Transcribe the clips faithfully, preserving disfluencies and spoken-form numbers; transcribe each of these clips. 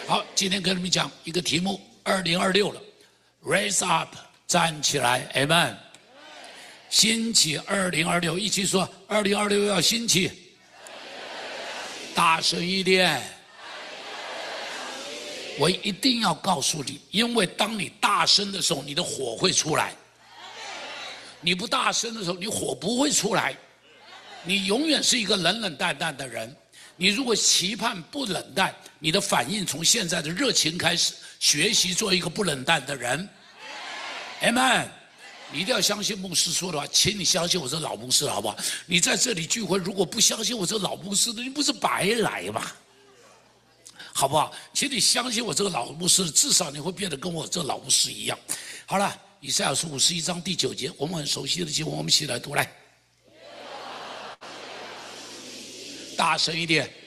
好，今天跟你们讲一个题目，二零二六了 ，Raise up， 站起来 ，Amen。兴起二零二六，一起说，二零二六要兴起，大声一点。我一定要告诉你，因为当你大声的时候，你的火会出来；你不大声的时候，你火不会出来。你永远是一个冷冷淡淡的人。你如果期盼不冷淡，你的反应从现在的热情开始，学习做一个不冷淡的人。Amen。你一定要相信牧师说的话，请你相信我这老牧师，好不好？你在这里聚会，如果不相信我这老牧师的，你不是白来吗？好不好？请你相信我这个老牧师，至少你会变得跟我这个老牧师一样。好了，以赛亚书五十一章第九节，我们很熟悉的经文，我们一起来读来。大声一点。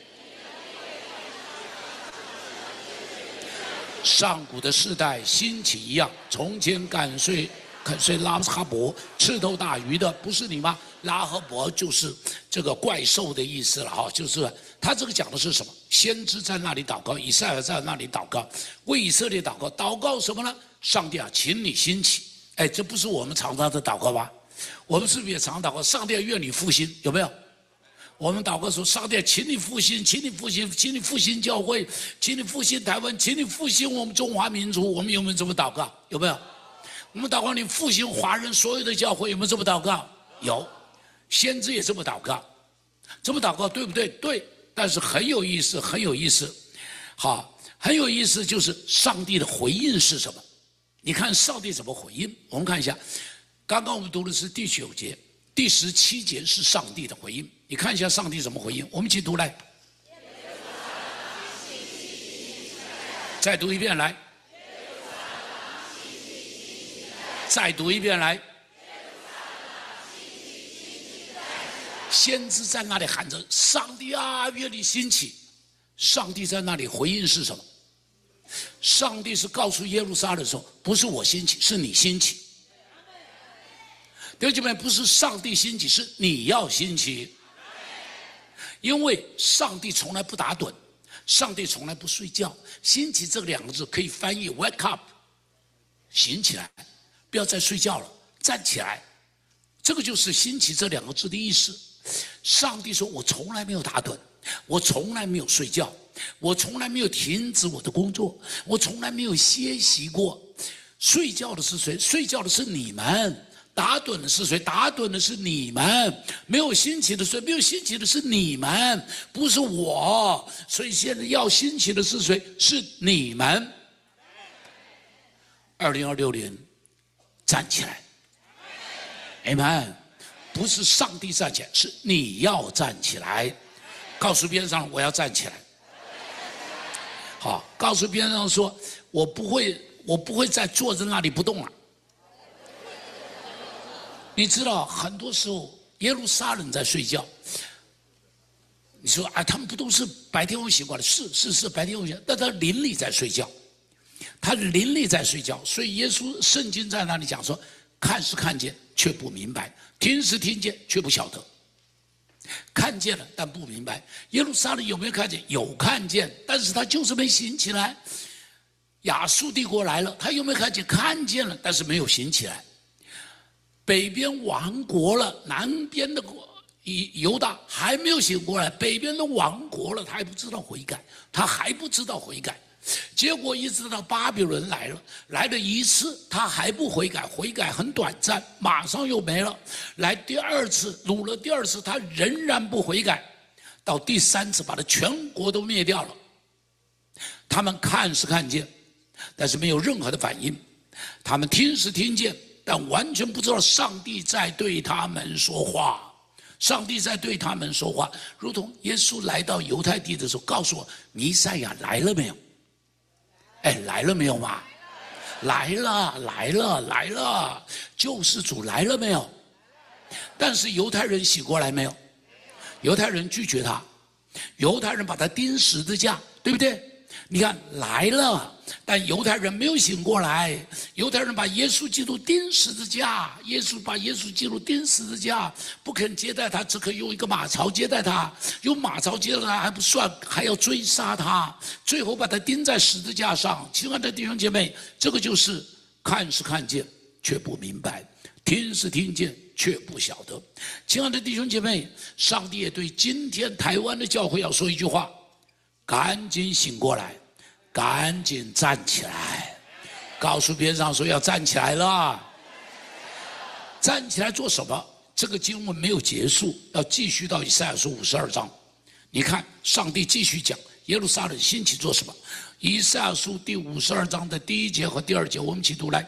上古的世代兴起一样，从前赶随赶随拉哈伯吃头大鱼的不是你吗？拉哈伯就是这个怪兽的意思了哈，就是他这个讲的是什么？先知在那里祷告，以赛亚在那里祷告，为以色列祷告，祷告什么呢？上帝啊，请你兴起。哎，这不是我们常常的祷告吧？我们是不是也常祷告？上帝愿你复兴，有没有？我们祷告说，上帝，请你复兴，请你复兴，请你复兴教会，请你复兴台湾，请你复兴我们中华民族。我们有没有这么祷告？有没有？我们祷告你复兴华人所有的教会，有没有这么祷告？有。先知也这么祷告，这么祷告对不对？对。但是很有意思，很有意思。好，很有意思，就是上帝的回应是什么？你看上帝怎么回应？我们看一下，刚刚我们读的是第九节，第十七节是上帝的回应。你看一下上帝怎么回应，我们一起读来。再读一遍来。再读一遍来。先知在那里喊着：“上帝啊，愿你兴起。”上帝在那里回应是什么？上帝是告诉耶路撒冷说：“不是我兴起，是你兴起。”弟兄姐妹，不是上帝兴起，是你要兴起。因为上帝从来不打盹，上帝从来不睡觉。兴起这两个字可以翻译 wake up， 醒起来，不要再睡觉了，站起来。这个就是兴起这两个字的意思。上帝说，我从来没有打盹，我从来没有睡觉，我从来没有停止我的工作，我从来没有歇息过。睡觉的是谁？睡觉的是你们。打盹的是谁？打盹的是你们。没有兴起的谁？没有兴起的是你们，不是我。所以现在要兴起的是谁？是你们。二零二六年，站起来 ，Amen。不是上帝站起来，是你要站起来。告诉边上，我要站起来。好，告诉边上说，我不会，我不会再坐在那里不动了。你知道，很多时候耶路撒冷在睡觉。你说啊，他们不都是白天会醒过来？是是是，白天会醒，但他灵里在睡觉，他灵里在睡觉。所以耶稣圣经在那里讲说，看是看见，却不明白；听是听见，却不晓得。看见了，但不明白。耶路撒冷有没有看见？有看见，但是他就是没醒起来。亚述帝国来了，他有没有看见？看见了，但是没有醒起来。北边亡国了，南边的犹大还没有醒过来，北边都亡国了，他还不知道悔改，他还不知道悔改。结果一直到巴比伦来了，来了一次他还不悔改，悔改很短暂，马上又没了。来第二次，掳了第二次，他仍然不悔改，到第三次把他全国都灭掉了。他们看是看见，但是没有任何的反应；他们听是听见，但完全不知道上帝在对他们说话。上帝在对他们说话，如同耶稣来到犹太地的时候，告诉我弥赛亚来了没有？哎，来了没有嘛？来了，来了，来了，救世主来了没有？但是犹太人醒过来没有？犹太人拒绝他，犹太人把他钉十字架，对不对？ 你看来了，但犹太人没有醒过来。犹太人把耶稣基督钉十字架，耶稣把耶稣基督钉十字架，不肯接待他，只可以用一个马槽接待他。用马槽接待他还不算，还要追杀他，最后把他钉在十字架上。亲爱的弟兄姐妹，这个就是看是看见，却不明白；听是听见，却不晓得。亲爱的弟兄姐妹，上帝也对今天台湾的教会要说一句话：赶紧醒过来，赶紧站起来，告诉边上说要站起来了。站起来做什么？这个经文没有结束，要继续到以赛亚书五十二章。你看，上帝继续讲耶路撒冷兴起做什么？以赛亚书第五十二章的第一节和第二节，我们一起读来。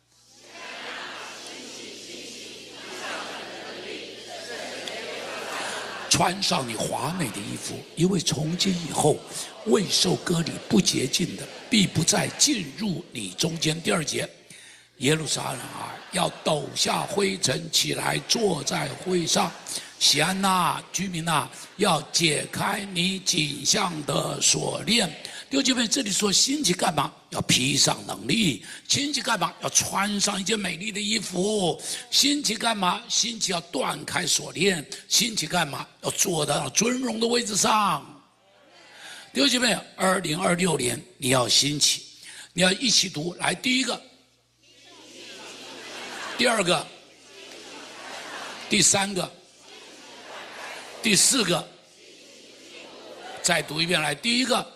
穿上你华美的衣服，因为从今以后，未受割礼不洁净的，必不再进入你中间。第二节，耶路撒冷啊，要抖下灰尘起来，坐在灰上。西安呐，居民呐，要解开你颈项的锁链。弟兄姐妹，这里说兴起干嘛？要披上能力。兴起干嘛？要穿上一件美丽的衣服。兴起干嘛？兴起要断开锁链。兴起干嘛？要坐到尊荣的位置上。弟兄姐妹，二零二六年你要兴起，你要一起读。来，第一个，第二个，第三个，第四个，再读一遍。来，第一个，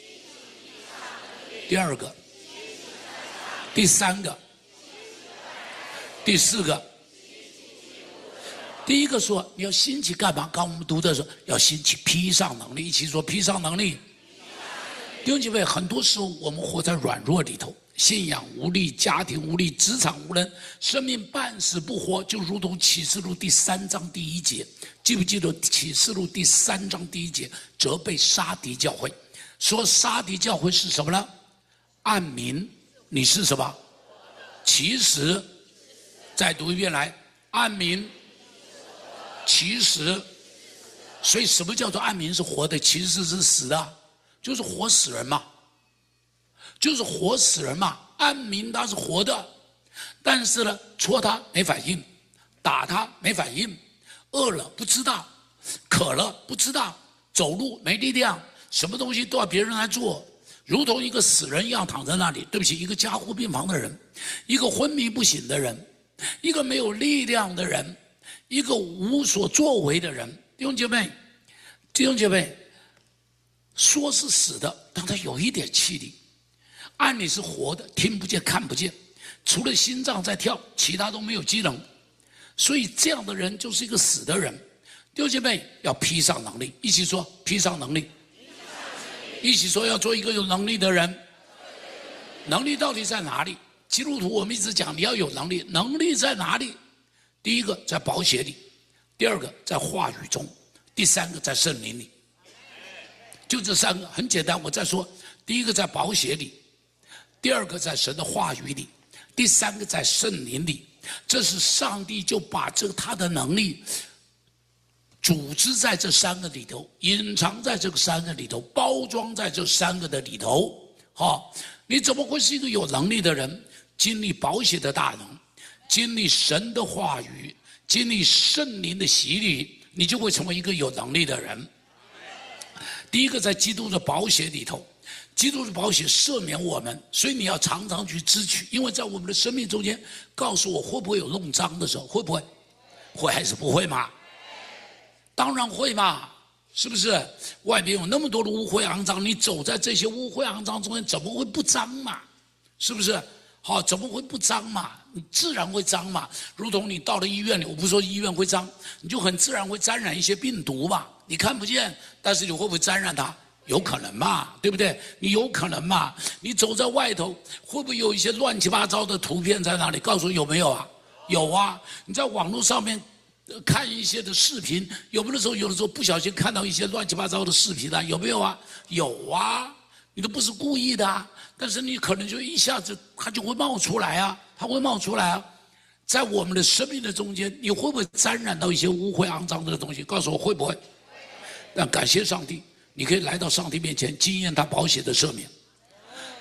第二个，第三个，第四个。第一个说你要兴起干嘛？刚我们读的时候要兴起披上能力，一起说披上能力。弟兄姐妹，很多时候我们活在软弱里头，信仰无力，家庭无力，职场无能，生命半死不活，就如同启示录第三章第一节，记不记得启示录第三章第一节责备沙迪教会，说沙迪教会是什么呢？暗明你是什么？其实，再读一遍来，暗明其实。所以什么叫做暗明是活的，其实是死的，就是活死人嘛，就是活死人嘛。暗明他是活的，但是呢，戳他没反应，打他没反应，饿了不知道，渴了不知道，走路没力量，什么东西都要别人来做，如同一个死人一样躺在那里。对不起，一个加护病房的人，一个昏迷不醒的人，一个没有力量的人，一个无所作为的人。弟兄姐妹，弟兄姐妹，说是死的，但他有一点气力，按理是活的，听不见看不见，除了心脏在跳，其他都没有机能，所以这样的人就是一个死的人。弟兄姐妹，要披上能力，一起说披上能力，一起说要做一个有能力的人。能力到底在哪里？基督徒我们一直讲你要有能力，能力在哪里？第一个在宝血里，第二个在话语中，第三个在圣灵里。就这三个很简单，我再说，第一个在宝血里，第二个在神的话语里，第三个在圣灵里。这是上帝就把这个他的能力组织在这三个里头，隐藏在这个三个里头，包装在这三个的里头。好，你怎么会是一个有能力的人？经历宝血的大能，经历神的话语，经历圣灵的洗礼，你就会成为一个有能力的人。第一个在基督的宝血里头，基督的宝血赦免我们，所以你要常常去支取，因为在我们的生命中间，告诉我会不会有弄脏的时候？会不会？会还是不会嘛？当然会嘛，是不是？外边有那么多的污秽肮脏，你走在这些污秽肮脏中间，怎么会不脏嘛？是不是？好，怎么会不脏嘛？你自然会脏嘛。如同你到了医院里，我不是说医院会脏，你就很自然会沾染一些病毒嘛。你看不见，但是你会不会沾染它？有可能嘛，对不对？你有可能嘛？你走在外头，会不会有一些乱七八糟的图片在那里？告诉我有没有啊？有啊。你在网络上面看一些的视频，有没有的时候，有的时候不小心看到一些乱七八糟的视频啊？有没有啊？有啊。你都不是故意的啊，但是你可能就一下子它就会冒出来啊，它会冒出来啊。在我们的生命的中间，你会不会沾染到一些污秽肮脏的东西？告诉我会不会？但感谢上帝，你可以来到上帝面前，经验他宝血的赦免。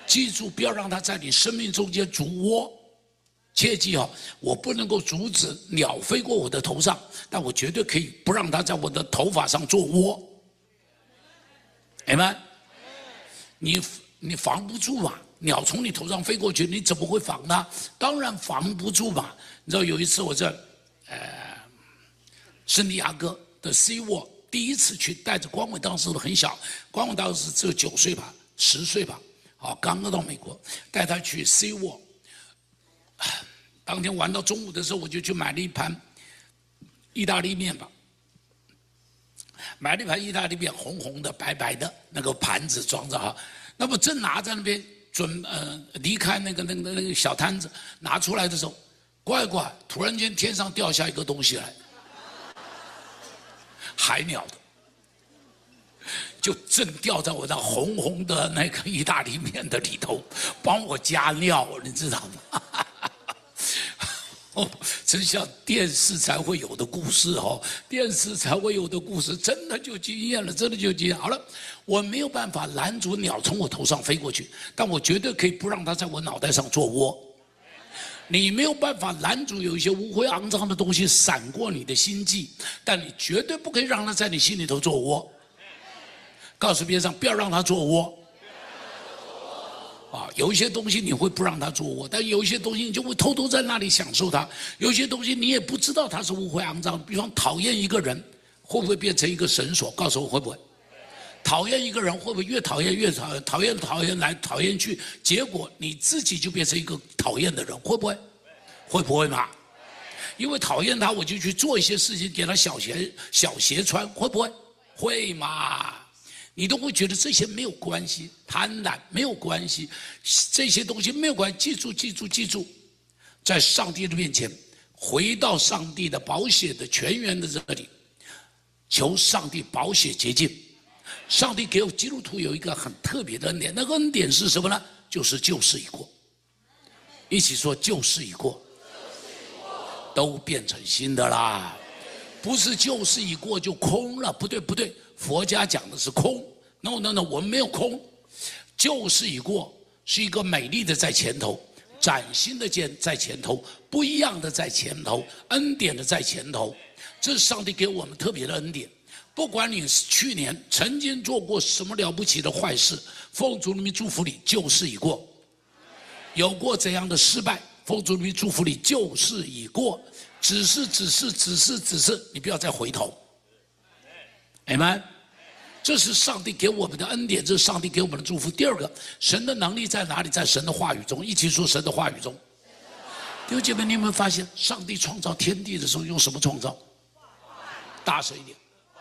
记住，不要让它在你生命中间筑窝。切记哦，我不能够阻止鸟飞过我的头上，但我绝对可以不让它在我的头发上做窝。Amen？ 你你防不住嘛？鸟从你头上飞过去，你怎么会防它？当然防不住嘛。你知道有一次我在呃圣地亚哥的 C 沃第一次去，带着光伟，当时都很小，光伟当时只有九岁吧，十岁吧，好，刚刚到美国，带他去 C 沃。当天玩到中午的时候，我就去买了一盘意大利面吧。买了一盘意大利面，红红的、白白的，那个盘子装着哈。那么正拿在那边准呃离开那个那个那个小摊子，拿出来的时候，乖乖，突然间天上掉下一个东西来，海鸟的，就正掉在我那红红的那个意大利面的里头，帮我加料，你知道吗？哦，真像电视才会有的故事哦，电视才会有的故事，真的就惊艳了，真的就惊艳。好了，我没有办法拦阻鸟从我头上飞过去，但我绝对可以不让它在我脑袋上做窝。你没有办法拦阻有一些污秽肮脏的东西闪过你的心际，但你绝对不可以让它在你心里头做窝。告诉别人不要让它做窝。啊，有一些东西你会不让它做窝，但有一些东西你就会偷偷在那里享受它。有一些东西你也不知道它是污秽肮脏，比方讨厌一个人，会不会变成一个绳索？告诉我会不会？讨厌一个人会不会越讨厌越讨厌，讨厌讨厌来讨厌去，结果你自己就变成一个讨厌的人，会不会？会不会嘛？因为讨厌他，我就去做一些事情给他小鞋小鞋穿，会不会？会嘛？你都会觉得这些没有关系，贪婪没有关系，这些东西没有关系。记住，记住，记住，在上帝的面前，回到上帝的宝血的泉源的这里，求上帝宝血洁净。上帝给我基督徒有一个很特别的恩典，那个恩典是什么呢？就是旧事已过。一起说旧事已过，都变成新的啦。不是旧事已过就空了，不对不对。佛家讲的是空 ，no no no， 我们没有空，旧事已过，是一个美丽的在前头，崭新的见在前头，不一样的在前头，恩典的在前头，这是上帝给我们特别的恩典。不管你去年曾经做过什么了不起的坏事，奉主的名祝福你，旧事已过；有过怎样的失败，奉主的名祝福你，旧事已过。只是只是只是只是，你不要再回头。Amen， 这是上帝给我们的恩典，这是上帝给我们的祝福。第二个，神的能力在哪里？在神的话语中。一起说神的话语中。弟兄姐妹，你有没有发现，上帝创造天地的时候用什么创造？大声一点。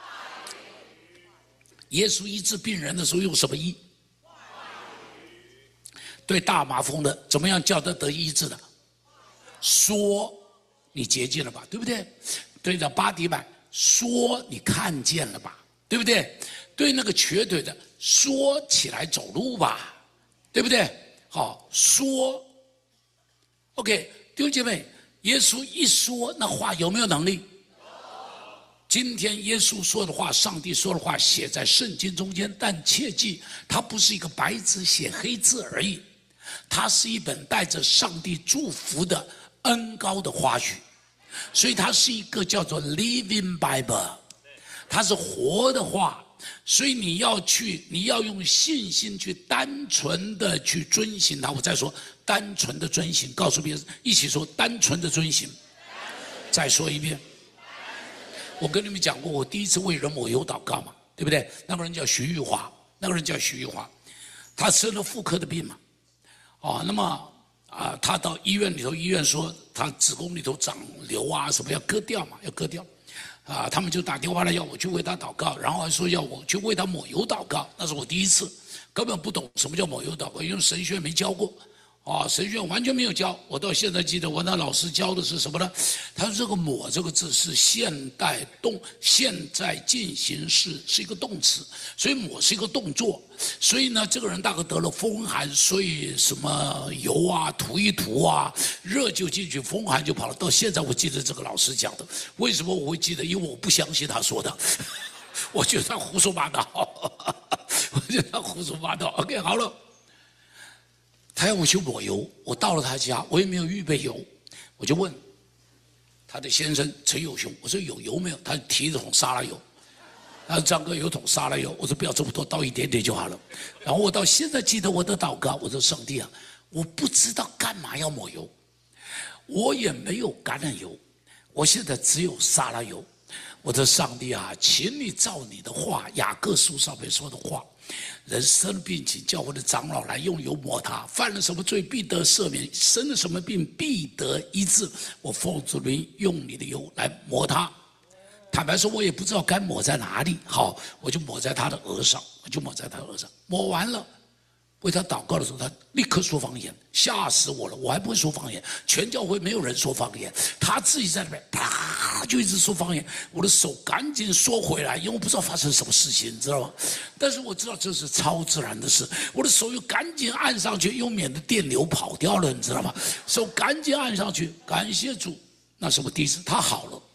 耶稣医治病人的时候用什么医？对大麻风的，怎么样叫他得医治的？说你洁净了吧，对不对？对着巴底买。说你看见了吧，对不对？对那个瘸腿的说起来走路吧，对不对？好说 ，OK， 弟兄姐妹，耶稣一说那话有没有能力？今天耶稣说的话，上帝说的话写在圣经中间，但切记，它不是一个白纸写黑字而已，它是一本带着上帝祝福的恩膏的话语。所以它是一个叫做 Living Bible， 它是活的话，所以你要去，你要用信心去单纯的去遵行它。我再说，单纯的遵行，告诉别人，一起说单纯的遵行。再说一遍，我跟你们讲过，我第一次为人抹油祷告嘛，对不对？那个人叫徐玉华，那个人叫徐玉华，他生了妇科的病嘛，哦，那么。啊，他到医院里头，医院说他子宫里头长瘤啊，什么要割掉嘛，要割掉，啊，他们就打电话来要我去为他祷告，然后还说要我去为他抹油祷告，那是我第一次，根本不懂什么叫抹油祷告，因为神学没教过，啊，神学完全没有教，我到现在记得我那老师教的是什么呢？他说这个抹这个字是现代动，现在进行式是一个动词，所以抹是一个动作。所以呢，这个人大概得了风寒，所以什么油啊涂一涂啊，热就进去，风寒就跑了。到现在我记得这个老师讲的，为什么我会记得？因为我不相信他说的，我觉得他胡说八道，我觉得他胡说八道。OK， 好了， 他要我去抹油，我到了他家，我也没有预备油，我就问他的先生陈友雄，我说有油没有？他提着桶沙拉油。他说张哥有桶沙拉油，我说不要这么多，倒一点点就好了。然后我到现在记得我的祷告，我说上帝啊，我不知道干嘛要抹油，我也没有橄榄油，我现在只有沙拉油。我说上帝啊，请你照你的话，雅各书上面说的话，人生病请教会的长老来用油抹他，犯了什么罪必得赦免，生了什么病必得医治。我奉主名用你的油来抹他。坦白说，我也不知道该抹在哪里，好，我就抹在他的额上，我就抹在他的额上。抹完了，为他祷告的时候，他立刻说方言，吓死我了！我还不会说方言，全教会没有人说方言，他自己在那边啪就一直说方言，我的手赶紧缩回来，因为我不知道发生什么事情，你知道吗？但是我知道这是超自然的事，我的手又赶紧按上去，又免得电流跑掉了，你知道吗？手赶紧按上去，感谢主，那是我第一次，他好了。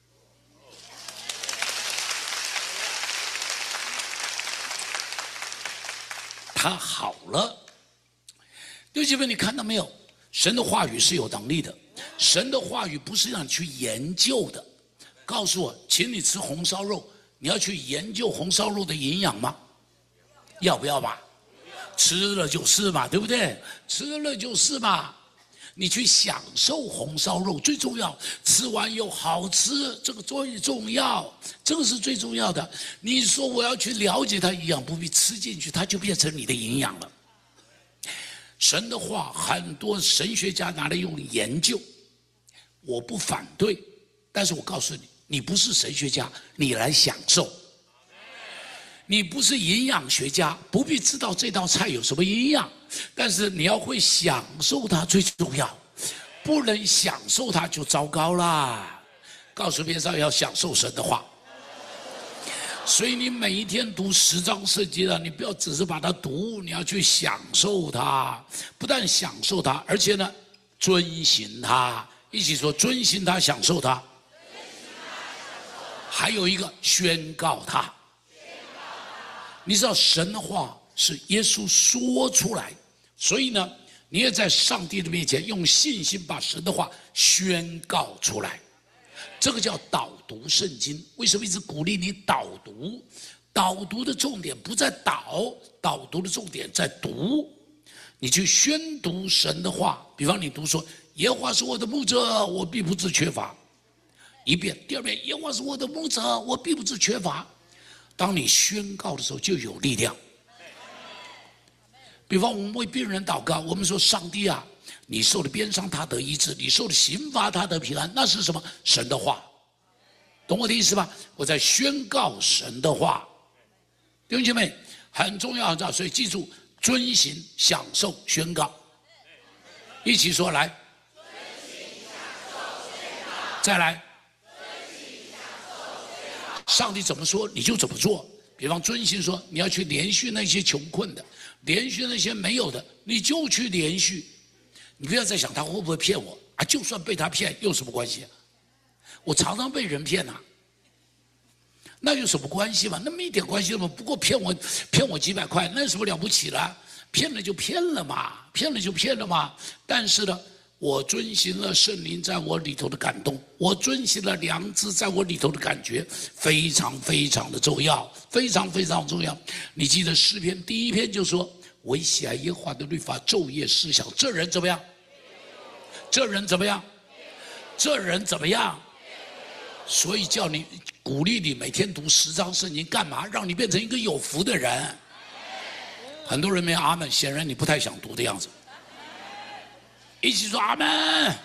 他好了，弟兄姐妹，你看到没有？神的话语是有能力的，神的话语不是让你去研究的。告诉我，请你吃红烧肉，你要去研究红烧肉的营养吗？要不要吧？吃了就是嘛，对不对？吃了就是嘛。你去享受红烧肉最重要，吃完又好吃，这个最重要，这个是最重要的。你说我要去了解它营养，不必吃进去，它就变成你的营养了。神的话，很多神学家拿来用研究，我不反对，但是我告诉你，你不是神学家，你来享受。你不是营养学家，不必知道这道菜有什么营养，但是你要会享受它最重要，不能享受它就糟糕啦。告诉别人要享受神的话，所以你每一天读十章圣经啊，你不要只是把它读，你要去享受它，不但享受它，而且呢，遵行它。一起说，遵行它，享受它。还有一个，宣告它。你知道神的话是耶稣说出来，所以呢，你也在上帝的面前用信心把神的话宣告出来，这个叫导读圣经。为什么一直鼓励你导读？导读的重点不在导，导读的重点在读。你去宣读神的话，比方你读说耶和华是我的牧者，我必不致缺乏。一遍，第二遍，耶和华是我的牧者，我必不致缺乏。当你宣告的时候，就有力量。比方我们为病人祷告，我们说上帝啊，你受了鞭伤，他得医治；你受了刑罚，他得平安。那是什么？神的话，懂我的意思吧？我在宣告神的话。弟兄姐妹，很重要，很重要，所以记住，遵行、享受、宣告，一起说来。再来。上帝怎么说你就怎么做。比方遵行说你要去连续那些穷困的，连续那些没有的，你就去连续。你不要再想他会不会骗我啊！就算被他骗有什么关系啊？我常常被人骗啊，那有什么关系嘛？那么一点关系嘛。不过骗我骗我几百块，那有什么了不起了？骗了就骗了嘛，骗了就骗了嘛。但是呢，我遵行了圣灵在我里头的感动，我遵行了良知在我里头的感觉，非常非常的重要，非常非常重要。你记得诗篇第一篇就说：“惟喜爱耶和华的律法，昼夜思想，这人怎么样？这人怎么样？这人怎么样？”所以叫你鼓励你每天读十章圣经，干嘛？让你变成一个有福的人。很多人没有阿们，显然你不太想读的样子。一起说阿们。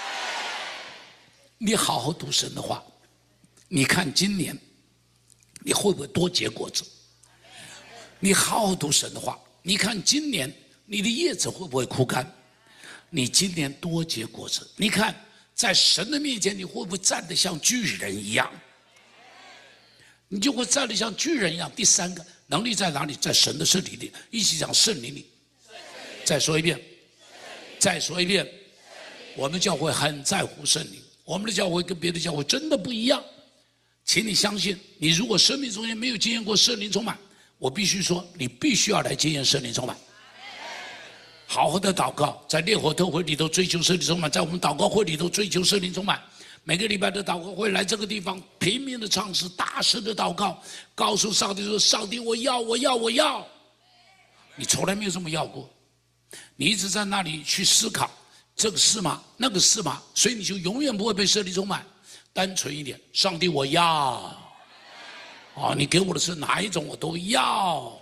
你好好读神的话，你看今年你会不会多结果子？你好好读神的话，你看今年你的叶子会不会枯干？你今年多结果子，你看在神的面前你会不会站得像巨人一样？你就会站得像巨人一样。第三个能力在哪里？在神的圣灵里。一起讲圣灵里。再说一遍。再说一遍，我们教会很在乎圣灵，我们的教会跟别的教会真的不一样。请你相信，你如果生命中间没有经验过圣灵充满，我必须说，你必须要来经验圣灵充满。 好好的祷告，在烈火特会里头追求圣灵充满，在我们祷告会里头追求圣灵充满。每个礼拜的祷告会来这个地方，拼命的唱诗，大声的祷告，告诉上帝说：“上帝，我要，我要，我要。”你从来没有这么要过，你一直在那里去思考，这个是吗？那个是吗？所以你就永远不会被圣灵充满。单纯一点，上帝，我要。哦，你给我的是哪一种，我都要。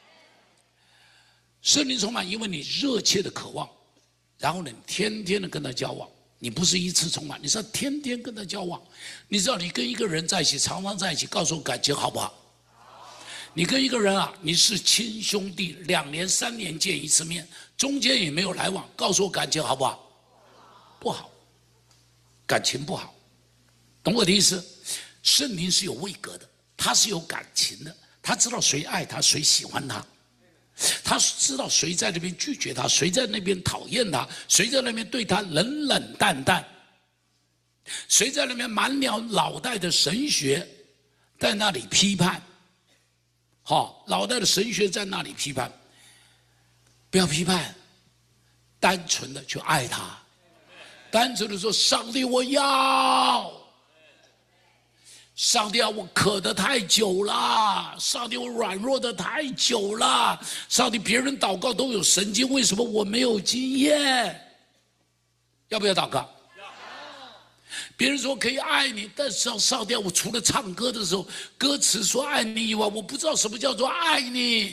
圣灵充满，因为你热切的渴望，然后呢，你天天的跟他交往，你不是一次充满，你是要天天跟他交往。你知道，你跟一个人在一起，常常在一起，告诉我感情好不好？你跟一个人啊，你是亲兄弟，两年三年见一次面，中间也没有来往，告诉我感情好不好？不好，感情不好，懂我的意思？圣灵是有位格的，他是有感情的，他知道谁爱他，谁喜欢他。他知道谁在那边拒绝他，谁在那边讨厌他，谁在那边对他冷冷淡淡，谁在那边满了脑袋的神学在那里批判，好，脑袋的神学在那里批判，不要批判，单纯的去爱他，单纯的说：“上帝，我要。”上帝啊，我渴得太久了，上帝，我软弱得太久了，上帝，别人祷告都有神经，为什么我没有经验？要不要祷告？别人说可以爱你，但是上帝，我除了唱歌的时候，歌词说爱你以外，我不知道什么叫做爱你。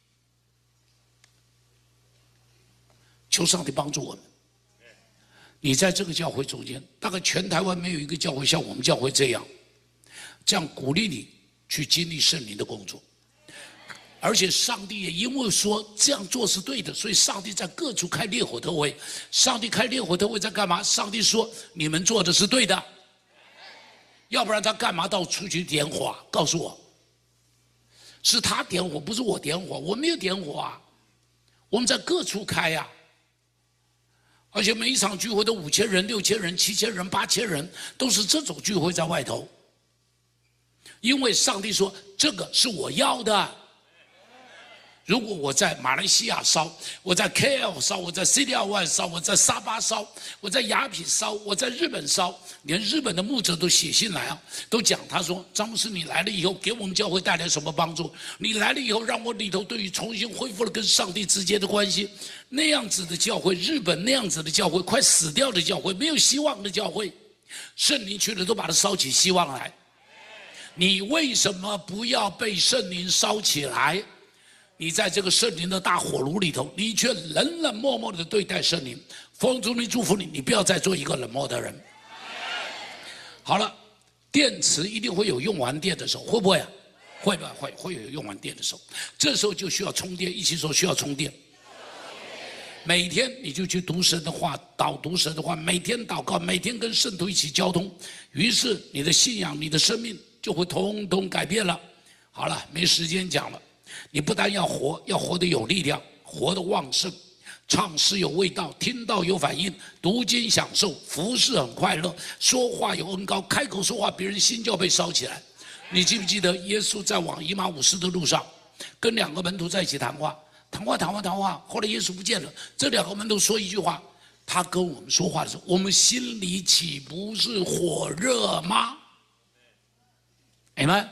求上帝帮助我们。你在这个教会中间，大概全台湾没有一个教会像我们教会这样。这样鼓励你去经历圣灵的工作，而且上帝也因为说这样做是对的，所以上帝在各处开烈火特会。上帝开烈火特会在干嘛？上帝说你们做的是对的，要不然他干嘛到处去点火？告诉我，是他点火，不是我点火，我没有点火啊，我们在各处开呀、啊。而且每一场聚会都五千人、六千人、七千人、八千人，都是这种聚会在外头。因为上帝说这个是我要的。如果我在马来西亚烧，我在 K L 烧，我在 C D L 烧，我在沙巴烧，我在雅痞烧，我在日本烧，连日本的牧者都写信来啊，都讲他说张牧师，你来了以后给我们教会带来什么帮助？你来了以后让我里头对于重新恢复了跟上帝之间的关系。那样子的教会，日本那样子的教会，快死掉的教会，没有希望的教会，圣灵去了都把它烧起希望来。你为什么不要被圣灵烧起来？你在这个圣灵的大火炉里头，你却冷冷漠漠的对待圣灵。奉主名祝福你，你不要再做一个冷漠的人。好了，电池一定会有用完电的时候，会不会啊？会吧，会会有用完电的时候，这时候就需要充电。一起说需要充电。每天你就去读神的话，导读神的话，每天祷告，每天跟圣徒一起交通，于是你的信仰，你的生命就会通通改变了。好了，没时间讲了。你不但要活，要活得有力量，活得旺盛，唱诗有味道，听到有反应，读经享受，服侍很快乐，说话有恩高，开口说话，别人心就要被烧起来。你记不记得耶稣在往以马忤斯的路上，跟两个门徒在一起谈话，谈话谈话谈话，后来耶稣不见了，这两个门徒说一句话，他跟我们说话的时候，我们心里岂不是火热吗？阿们。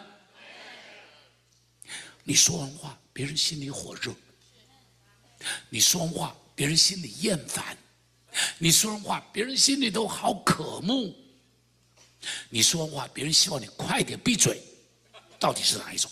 你说完话，别人心里火热；你说完话，别人心里厌烦；你说完话，别人心里都好渴慕；你说完话，别人希望你快点闭嘴。到底是哪一种？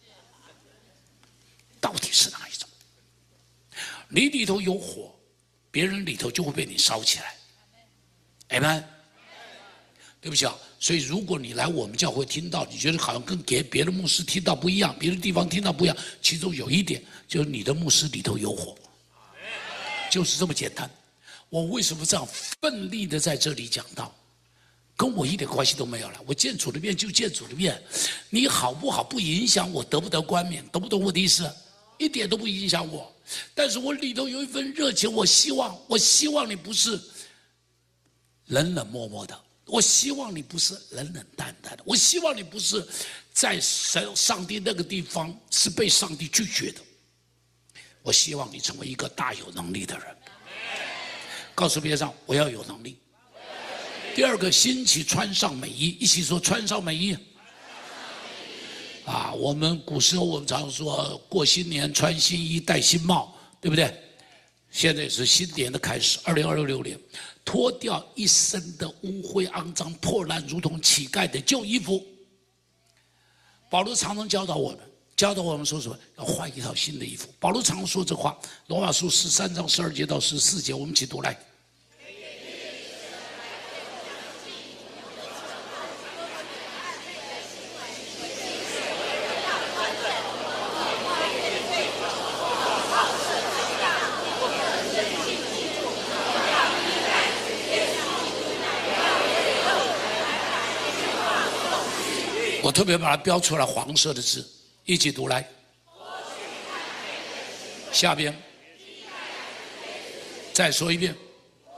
到底是哪一种？你里头有火，别人里头就会被你烧起来。阿们。对不起啊，所以如果你来我们教会听到，你觉得好像跟别别的牧师听到不一样，别的地方听到不一样，其中有一点就是你的牧师里头有火，就是这么简单。我为什么这样奋力的在这里讲道，跟我一点关系都没有了。我见主的面就见主的面，你好不好不影响我得不得冠冕，懂不懂我的意思？一点都不影响我，但是我里头有一份热情，我希望，我希望你不是冷冷漠漠的。我希望你不是冷冷淡淡的，我希望你不是在神上帝那个地方是被上帝拒绝的。 我希望你成为一个大有能力的人。告诉别人，我要有能力。第二个，兴起穿上美衣，一起说穿上美衣。啊，我们古时候我们常说过新年穿新衣戴新帽，对不对？现在是新年的开始，二零二六年，脱掉一身的污秽肮脏破烂如同乞丐的旧衣服。保罗常常教导我们，教导我们说什么？要换一套新的衣服。保罗常说这话，罗马书十三章十二节到十四节，我们一起读来。我特别把它标出来，黄色的字，一起读来。下边，再说一遍。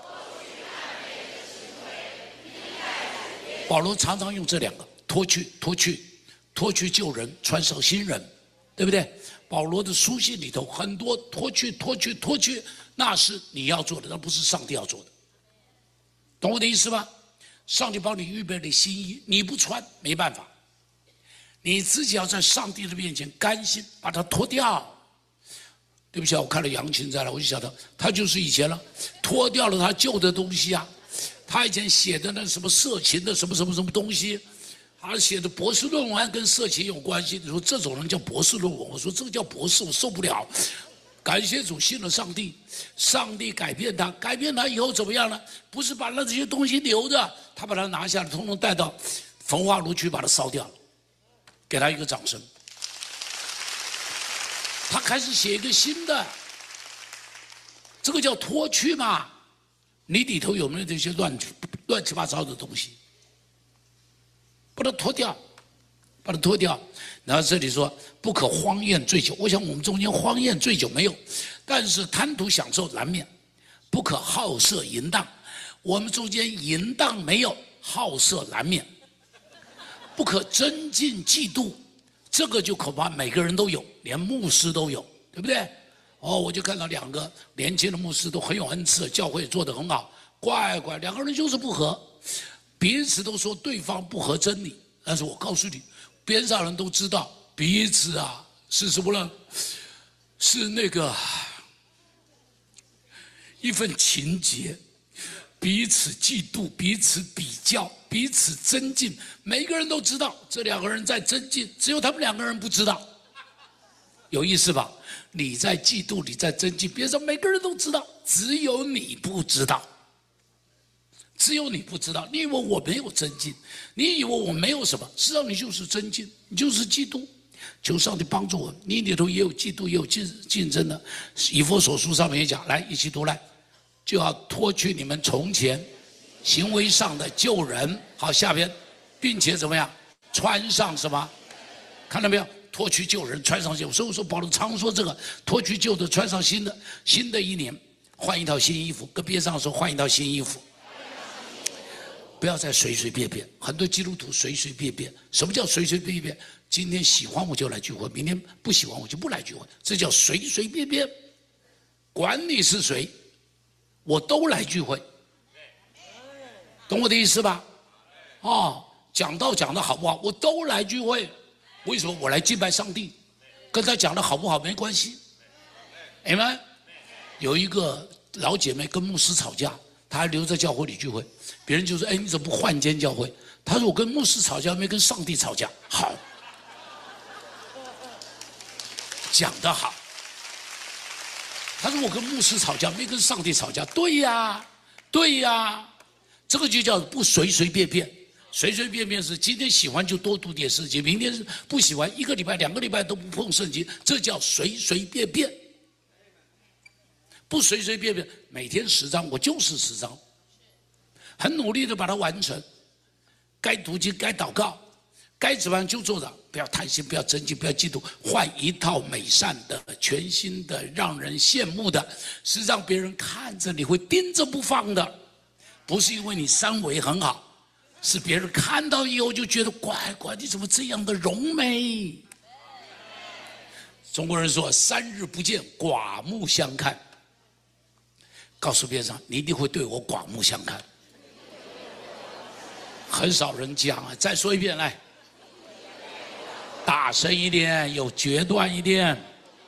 保罗常常用这两个脱去、脱去、脱去旧人，穿上新人，对不对？保罗的书信里头很多脱去、脱去、脱去，那是你要做的，那不是上帝要做的。懂我的意思吗？上帝帮你预备了新衣，你不穿没办法。你自己要在上帝的面前甘心把它脱掉。对不起啊，我看了杨琴在了，我就晓得他就是以前了，脱掉了他旧的东西啊。他以前写的那什么色情的什么什么什么东西，他写的博士论文跟色情有关系。你说这种人叫博士论文，我说这个叫博士，我受不了。感谢主，信了上帝，上帝改变他，改变他以后怎么样呢？不是把那这些东西留着，他把它拿下来，统统带到焚化炉去把它烧掉了。给他一个掌声。他开始写一个新的，这个叫脱去嘛。你里头有没有这些乱乱七八糟的东西？把它脱掉，把它脱掉。然后这里说不可荒宴醉酒，我想我们中间荒宴醉酒没有，但是贪图享受难免。不可好色淫荡，我们中间淫荡没有，好色难免。不可争竞嫉妒，这个就恐怕每个人都有，连牧师都有，对不对？哦，我就看到两个年轻的牧师都很有恩赐，教会做得很好，乖乖，两个人就是不合，彼此都说对方不合真理。但是我告诉你，边上人都知道彼此啊是什么呢？是那个一份情结。彼此嫉妒，彼此比较，彼此增进，每个人都知道这两个人在增进，只有他们两个人不知道。有意思吧？你在嫉妒，你在增进，别说每个人都知道，只有你不知道。只有你不知道，你以为我没有增进，你以为我没有什么，实际上你就是增进，你就是嫉妒。求上帝帮助我，你里头也有嫉妒，也有竞竞争的。以弗所书上面也讲，来一起读来。就要脱去你们从前行为上的旧人，好，下边，并且怎么样，穿上什么？看到没有？脱去旧人，穿上旧。所以我说保罗常说这个，脱去旧的，穿上新的。新的一年，换一套新衣服，跟边上说换一套新衣服。不要再随随便便，很多基督徒随随便便。什么叫随随便便？今天喜欢我就来聚会，明天不喜欢我就不来聚会，这叫随随便便。管你是谁。我都来聚会，懂我的意思吧？哦，讲道讲的好不好，我都来聚会。为什么？我来敬拜上帝，跟他讲的好不好没关系。Amen。有一个老姐妹跟牧师吵架，她还留在教会里聚会，别人就说：“哎，你怎么不换间教会？”她说：“我跟牧师吵架，没跟上帝吵架。”好，讲得好。他说我跟牧师吵架，没跟上帝吵架。对呀，对呀，这个就叫不随随便便。随随便便是今天喜欢就多读点圣经，明天是不喜欢，一个礼拜、两个礼拜都不碰圣经，这叫随随便便。不随随便便，每天十章，我就是十章，很努力的把它完成。该读经，该祷告。该怎么样就做到，不要贪心，不要争竞，不要嫉妒，换一套美善的、全新的、让人羡慕的，是让别人看着你会盯着不放的，不是因为你三围很好，是别人看到以后就觉得乖乖，你怎么这样的柔美？ 中国人说三日不见，刮目相看。告诉别人，你一定会对我刮目相看。很少人讲啊，再说一遍来，大声一点，有决断一点。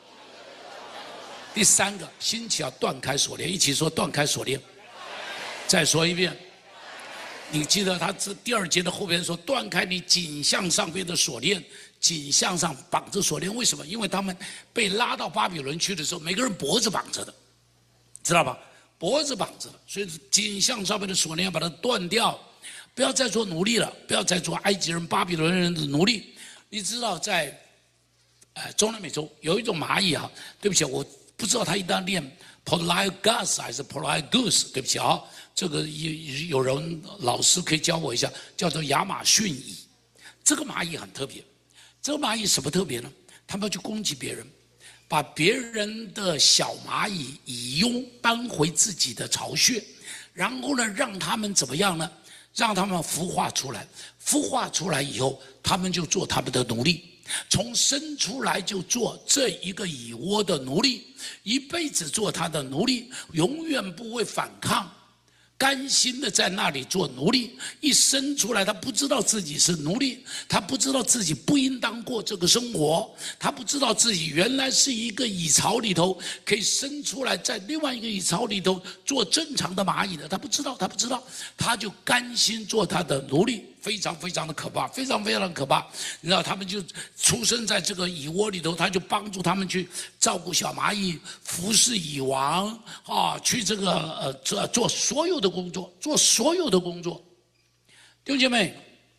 第三个，兴起要断开锁链，一起说断开锁链。再说一遍，你记得他这第二节的后边说，断开你颈项上边的锁链，颈项上绑着锁链，为什么？因为他们被拉到巴比伦去的时候，每个人脖子绑着的，知道吧？脖子绑着的，所以颈项上面的锁链要把它断掉，不要再做奴隶了，不要再做埃及人、巴比伦人的奴隶。你知道在，呃，中南美洲有一种蚂蚁啊，对不起，我不知道它一旦念 Polygus 还是 Polygus， 对不起啊，这个有有人老师可以教我一下，叫做亚马逊蚁。这个蚂蚁很特别，这个蚂蚁什么特别呢？他们要去攻击别人。把别人的小蚂蚁蚁蛹搬回自己的巢穴，然后呢，让他们怎么样呢？让他们孵化出来，孵化出来以后，他们就做他们的奴隶，从生出来就做这一个蚁窝的奴隶，一辈子做他的奴隶，永远不会反抗。甘心的在那里做奴隶，一生出来他不知道自己是奴隶，他不知道自己不应当过这个生活，他不知道自己原来是一个蚁巢里头可以生出来，在另外一个蚁巢里头做正常的蚂蚁的，他不知道，他不知道，他就甘心做他的奴隶，非常非常的可怕，非常非常的可怕。你知道，他们就出生在这个蚁窝里头，他就帮助他们去照顾小蚂蚁，服侍蚁王啊，去这个呃做做所有的工作，做所有的工作。弟兄姐妹，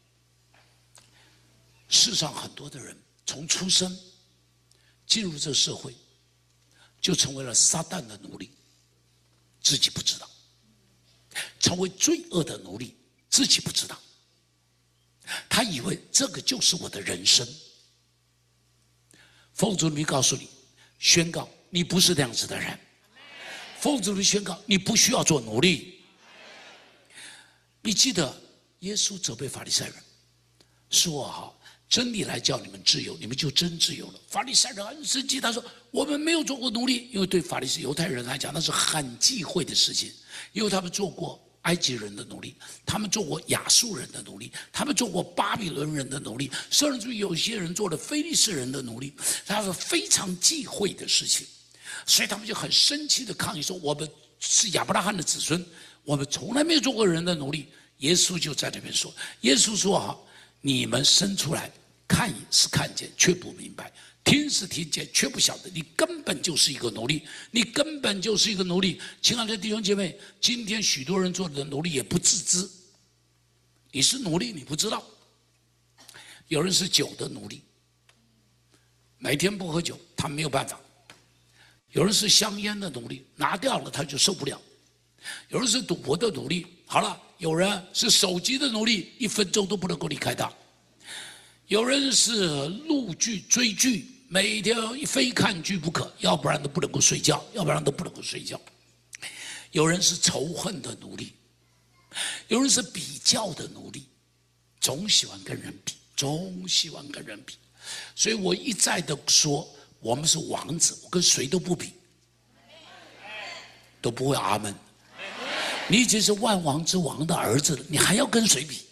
世上很多的人从出生进入这个社会，就成为了撒旦的奴隶，自己不知道；成为罪恶的奴隶，自己不知道。他以为这个就是我的人生。奉主名告诉你，宣告你不是那样子的人。奉主名宣告你不需要做奴隶。你记得耶稣责备法利赛人说哈，真理来叫你们自由，你们就真自由了。法利赛人很生气，他说我们没有做过奴隶，因为对法利赛犹太人来讲那是很忌讳的事情，因为他们做过埃及人的奴隶，他们做过亚述人的奴隶，他们做过巴比伦人的奴隶，甚至于有些人做了非利士人的奴隶，他是非常忌讳的事情，所以他们就很生气的抗议说，我们是亚伯拉罕的子孙，我们从来没有做过人的奴隶。耶稣就在这边说，耶稣说哈，你们生出来看是看见却不明白，听是听见却不晓得，你根本就是一个奴隶，你根本就是一个奴隶。亲爱的弟兄姐妹，今天许多人做的奴隶也不自知，你是奴隶你不知道。有人是酒的奴隶，每天不喝酒他没有办法；有人是香烟的奴隶，拿掉了他就受不了；有人是赌博的奴隶，好了，有人是手机的奴隶，一分钟都不能够离开他；有人是录剧追剧，每天非看剧不可，要不然都不能够睡觉，要不然都不能够睡觉；有人是仇恨的奴隶，有人是比较的奴隶，总喜欢跟人比，总喜欢跟人比。所以我一再的说，我们是王子，我跟谁都不比，都不会阿门。你已经是万王之王的儿子了，你还要跟谁比？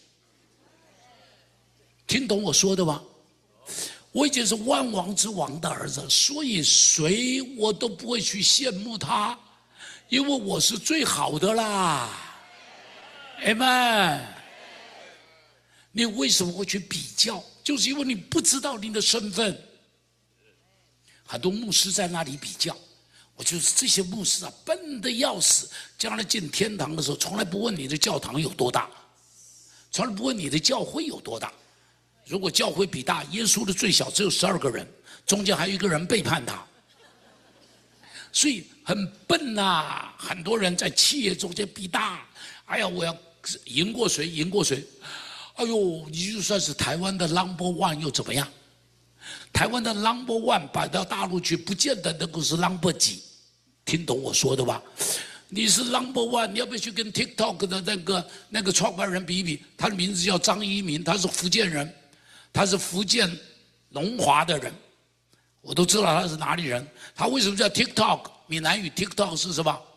听懂我说的吗？我已经是万王之王的儿子，所以谁我都不会去羡慕他，因为我是最好的啦。Amen。你为什么会去比较？就是因为你不知道你的身份。很多牧师在那里比较，我就是这些牧师啊，笨得要死。将来进天堂的时候，从来不问你的教堂有多大，从来不问你的教会有多大。如果教会比大，耶稣的最小只有十二个人，中间还有一个人背叛他，所以很笨呐、啊。很多人在企业中间比大，哎呀，我要赢过谁，赢过谁。哎呦，你就算是台湾的 number one 又怎么样？台湾的 number one 摆到大陆去，不见得能够是 number 几。听懂我说的吧？你是 number one， 你要不要去跟 TikTok 的那个那个创办人比一比？他的名字叫张一鸣，他是福建人，他是福建龙华的人， 我都知道他是哪里人。他为什么叫 TikTok？ 闽南语 TikTok 是什么？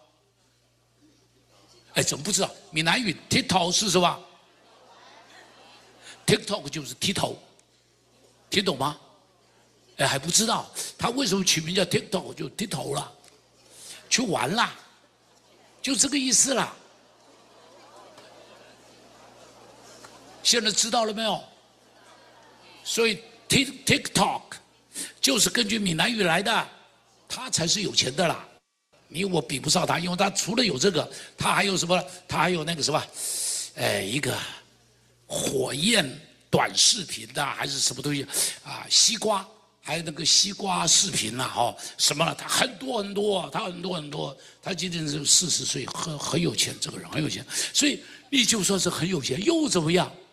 哎，怎么不知道？闽南语 TikTok 是什么 ？TikTok 就是剃头，听懂吗？哎，还不知道他为什么取名叫 TikTok， 就剃头了，去玩啦，就这个意思啦。现在知道了没有？所以 TikTok 就是根据闽南语来的，他才是有钱的啦。你我比不上他，因为他除了有这个，他还有什么？他还有那个什么？哎，一个火焰短视频的还是什么东西啊？西瓜，还有那个西瓜视频呐、啊，哦，什么了？他很多很多，他很多很多。他今年是四十岁，很很有钱，这个人很有钱。所以你就说是很有钱，又怎么样？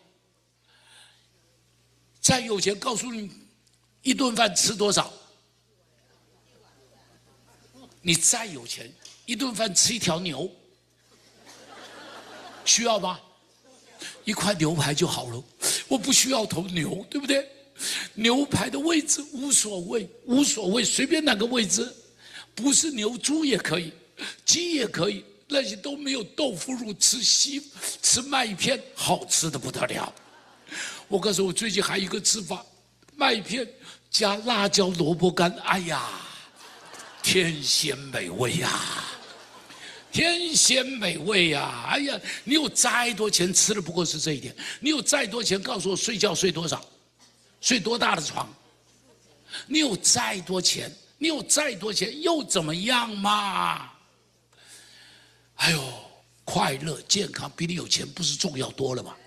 再有钱，告诉你，一顿饭吃多少？你再有钱，一顿饭吃一条牛，需要吗？一块牛排就好了，我不需要头牛，对不对？牛排的位置无所谓，无所谓，随便哪个位置，不是牛，猪也可以，鸡也可以，那些都没有豆腐乳，吃稀吃麦片好吃的不得了。我告诉我最近还有一个吃法，麦片加辣椒萝卜干，哎呀，天仙美味呀、啊，天仙美味呀、啊！哎呀，你有再多钱吃的不过是这一点，你有再多钱告诉我睡觉睡多少，睡多大的床，你有再多钱，你有再多钱又怎么样嘛？哎呦，快乐健康比你有钱不是重要多了吗？